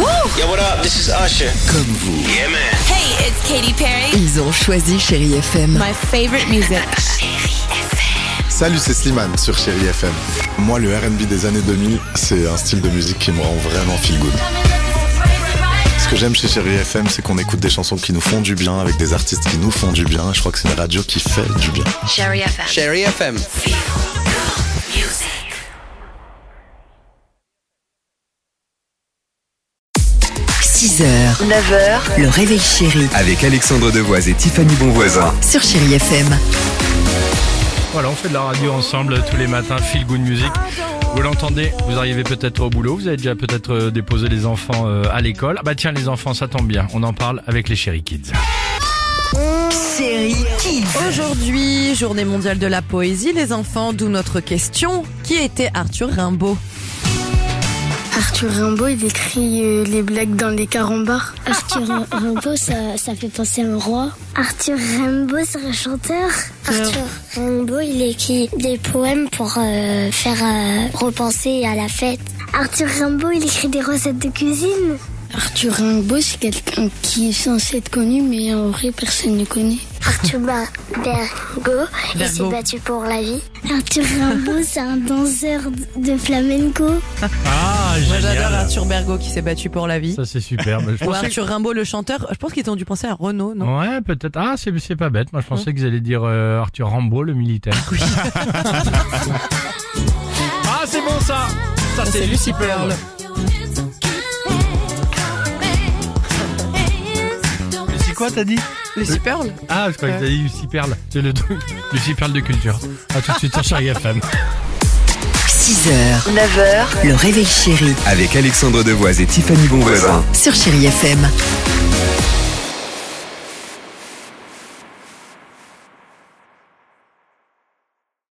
Yo, what up? This is Usher. Comme vous. Yeah, man. Hey, it's Katy Perry. Ils ont choisi Chérie FM. My favorite music. Salut, c'est Slimane sur Chérie FM. Moi, le R&B des années 2000, c'est un style de musique qui me rend vraiment feel good. Ce que j'aime chez Chérie FM, c'est qu'on écoute des chansons qui nous font du bien, avec des artistes qui nous font du bien. Je crois que c'est une radio qui fait du bien. Chérie FM. Chérie FM. 6h, 9h, le réveil chéri Avec Alexandre Devoise et Tiffany Bonvoisin. sur Chérie FM. Voilà, on fait de la radio ensemble tous les matins, Feel Good Music. Vous l'entendez, vous arrivez peut-être au boulot, vous avez déjà peut-être déposé les enfants à l'école. Ah bah tiens, les enfants, ça tombe bien, on en parle avec les Chéri Kids. Chérie Kids. Aujourd'hui, journée mondiale de la poésie, les enfants, d'où notre question. Qui était Arthur Rimbaud? Arthur Rimbaud, il écrit les blagues dans les carambars. Arthur Rimbaud, ça fait penser à un roi. Arthur Rimbaud, c'est un chanteur. Arthur Rimbaud, il écrit des poèmes pour faire repenser à la fête. Arthur Rimbaud, il écrit des recettes de cuisine. Arthur Rimbaud, c'est quelqu'un qui est censé être connu, mais en vrai, personne ne connaît. Arthur Bergo, il s'est battu pour la vie. Arthur Rimbaud, c'est un danseur de flamenco. Ah, Moi génial. j'adore Arthur Bergo qui s'est battu pour la vie. Ça c'est super. Mais je Ou pensais Arthur Rimbaud le chanteur, je pense qu'ils ont dû penser à Renaud, non? Ouais, peut-être. Ah, c'est pas bête. Moi, je pensais qu'ils allaient dire Arthur Rimbaud, le militaire. Oui. Ah, c'est bon ça. Ça c'est Lucy Pearl. Lucy quoi, t'as dit? Lucy Pearl? Ah, je croyais que t'as dit Lucy Pearl. C'est le truc. Lucy Pearl de culture. À tout de suite sur Chérie FM. 6h, 9h, le réveil chéri Avec Alexandre Devoise et Tiffany Bonvoisin. sur Chérie FM.